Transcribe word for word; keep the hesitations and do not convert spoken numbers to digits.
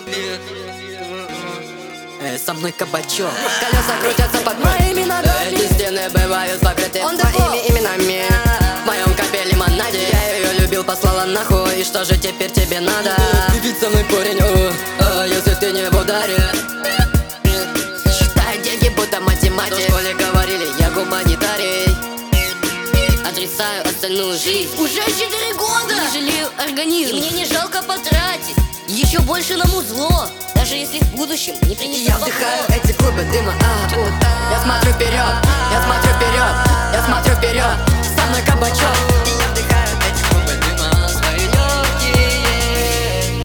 Эй, со мной кабачок. Колеса крутятся под моими ногами. Эти стены бывают покрыты твоими именами. В моем копе лимонаде. Я ее любил, послала нахуй. И что же теперь тебе надо? Ты ведь со мной парень, о, а если ты не в ударе? Считаю деньги, будто математик. В школе говорили, я гуманитарий. Отрицаю остальную жизнь. Уже четыре года Не жалею организм. и мне не жалко потратить еще больше на музло, даже если в будущем не принесет. Я вдыхаю эти клубы дыма, а, у, я смотрю вперед, я смотрю вперед, я смотрю вперед. Со мной кабачок.